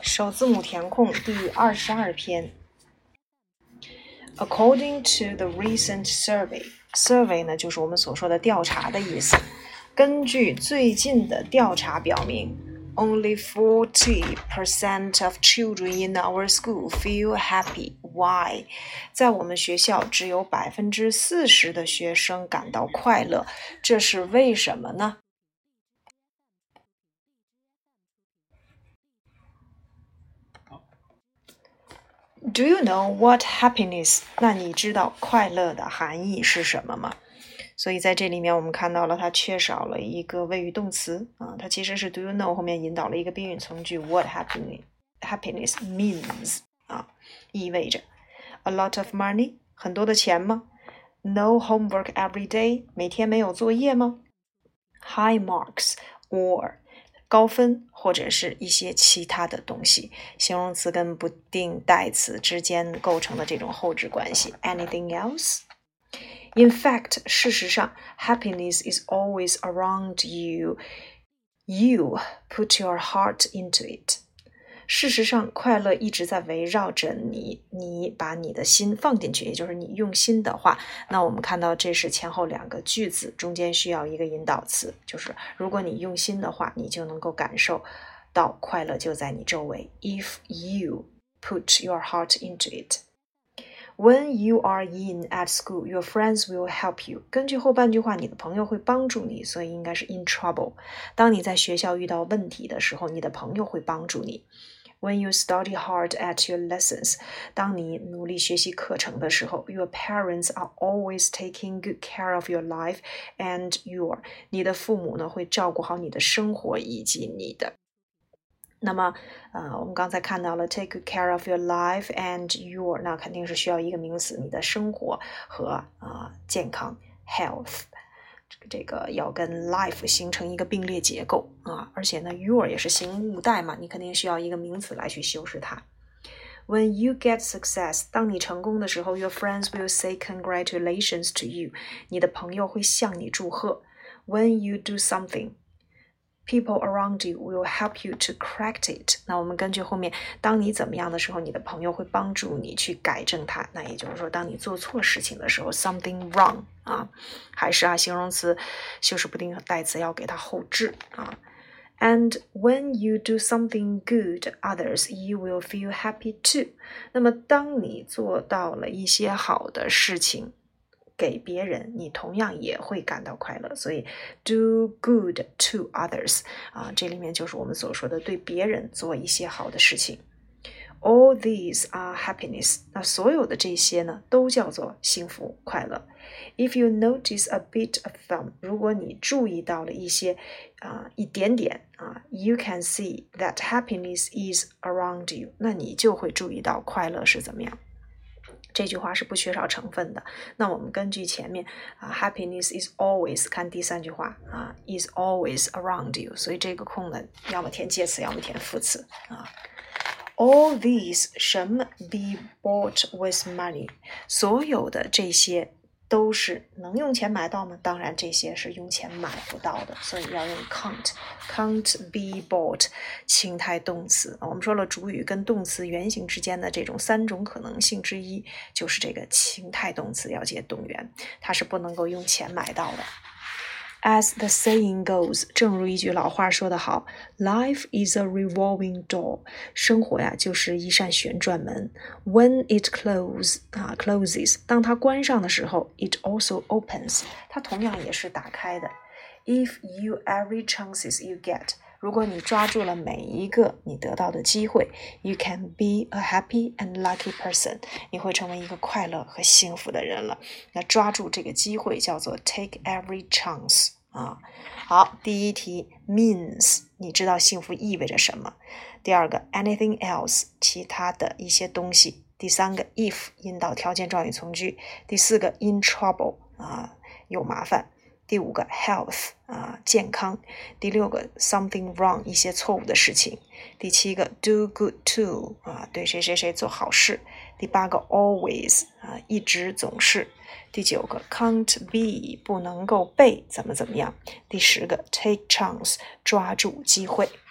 首字母填空第22篇。According to the recent survey 呢，就是我们所说的调查的意思。根据最近的调查表明 ，Only 40% of children in our school feel happy. Why? 在我们学校，只有40%的学生感到快乐，这是为什么呢？Do you know what happiness? 那你知道快乐的含义是什么吗？所以在这里面我们看到了它缺少了一个谓语动词啊，它其实是 do you know 后面引导了一个宾语从句 what happiness means 啊，意味着 a lot of money 很多的钱吗？ No homework every day 每天没有作业吗？ High marks or高分或者是一些其他的东西，形容词跟不定代词之间构成的这种后置关系。Anything else? In fact, 事实上 happiness is always around you. You put your heart into it. 事实上，快乐一直在围绕着你，你把你的心放进去，也就是你用心的话，那我们看到这是前后两个句子，中间需要一个引导词，就是如果你用心的话，你就能够感受到快乐就在你周围。If you put your heart into it.When you are in at school, your friends will help you. 根据后半句话，你的朋友会帮助你，所以应该是 in trouble. 当你在学校遇到问题的时候，你的朋友会帮助你。When you study hard at your lessons, 当你努力学习课程的时候 your parents are always taking good care of your life and你的父母呢会照顾好你的生活以及你的。那么我们刚才看到了 take good care of your life and your 那肯定是需要一个名词，你的生活和健康 health 这个要跟 life 形成一个并列结构而且呢 your 也是形物代嘛，你肯定需要一个名词来去修饰它。When you get success, 当你成功的时候 your friends will say congratulations to you. 你的朋友会向你祝贺。When you do something, people around you will help you to correct it. 那我们根据后面当你怎么样的时候，你的朋友会帮助你去改正它。那也就是说当你做错事情的时候 something wrong 还是形容词修饰不定代词要给它后置And when you do something good, others, you will feel happy too. 那么当你做到了一些好的事情给别人，你同样也会感到快乐。所以 do good to others 这里面就是我们所说的对别人做一些好的事情。All these are happiness. 那所有的这些呢都叫做幸福快乐。If you notice a bit of them, 如果你注意到了一些一点点you can see that happiness is around you. 那你就会注意到快乐是怎么样。这句话是不缺少成分的。那我们根据前面happiness is always 看第三句话is always around you. 所以这个空呢要么填介词要么填副词All these 什么 be bought with money. 所有的这些都是能用钱买到吗？当然这些是用钱买不到的，所以要用 can't be bought 情态动词。我们说了主语跟动词原形之间的这种三种可能性之一就是这个情态动词要接动员，它是不能够用钱买到的。As the saying goes, 正如一句老话说得好 Life is a revolving door. 生活呀就是一扇旋转门 When it closes, 当它关上的时候 It also opens. 它同样也是打开的 If you every chances you get, 如果你抓住了每一个你得到的机会 You can be a happy and lucky person. 你会成为一个快乐和幸福的人了。那抓住这个机会叫做 take every chance好，第一题 means 你知道幸福意味着什么？第二个 anything else 其他的一些东西。第三个 if 引导条件状语从句。第四个 in trouble 有麻烦。第五个 health 健康。第六个 something wrong 一些错误的事情。第七个 do good to 对谁谁谁做好事。第八个 always 一直总是。第九个 can't be 不能够被怎么怎么样。第10个 take chance 抓住机会。